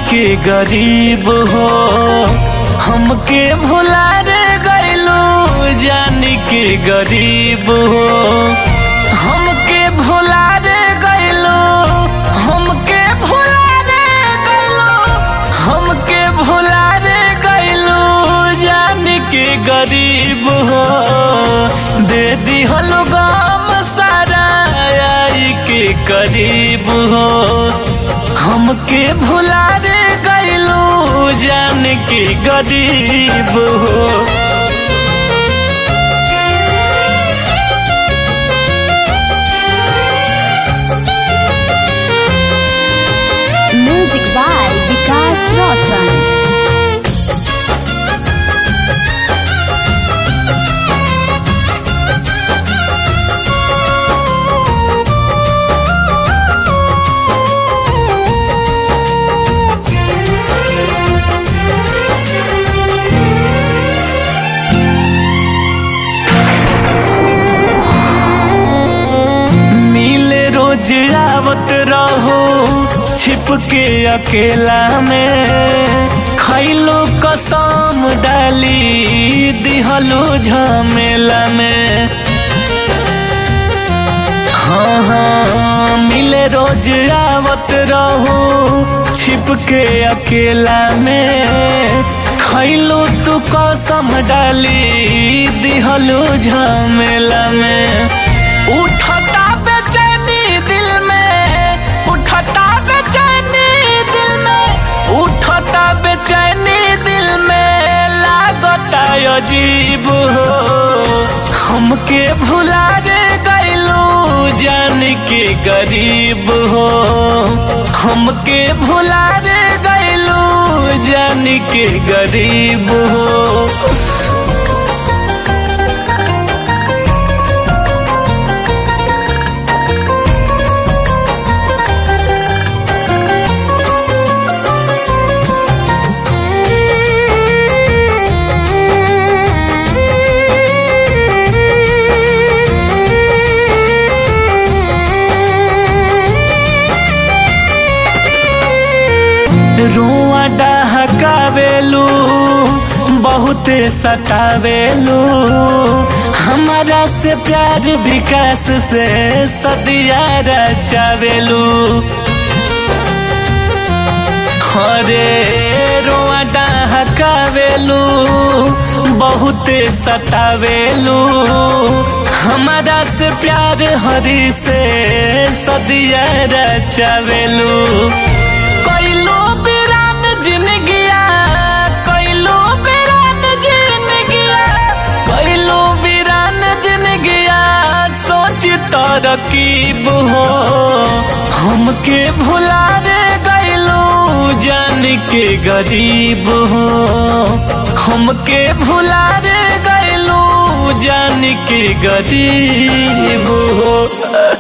के गरीब हो, हमके भुला रे गइलू जान के गरीब हो, हमके भुला रे गइलू, हमके भुला रे गइलू, हमके भुला रे गइलू जान के गरीब हो। दे दिहलो गम सारा आई के करीब हो, हमके भुला रे गइलू जान के गरीब हो। Music by Vikas Roshan. रोज आवत रहो छिप के अकेला में, खैलो कसम डाली दिहलो झमेला में। हाँ हाँ मिले रोज आवत रहो छिप के अकेला में, खैलो तू कसम डाली दिहलो झमेला में। उठता बेचैनी दिल में, उठता बेचैनी दिल में, उठता बेचैनी दिल में, लागता अजीब हो। हमके भुला रे गइलू जान के गरीब हो, हमके भुला रे गइलू जान के गरीब हो। रुआ डहकावेलू बहुते सतावेलू, हमारा से प्यार विकास से सदिया रचावेलू। अरे रुआ डहकावेलू बहुते सतावेलू, हमारा से प्यार हरी से सदिया रचावेलू। कइलो बिरान जिंदगिया, कइलो बिरान जिंदगिया, कइलो बिरान जिंदगिया, सोच तरकीब हो। हमके भुला रे गइलू जान के गरीब हो, हमके भुला रे गइलू जान के गरीब हो।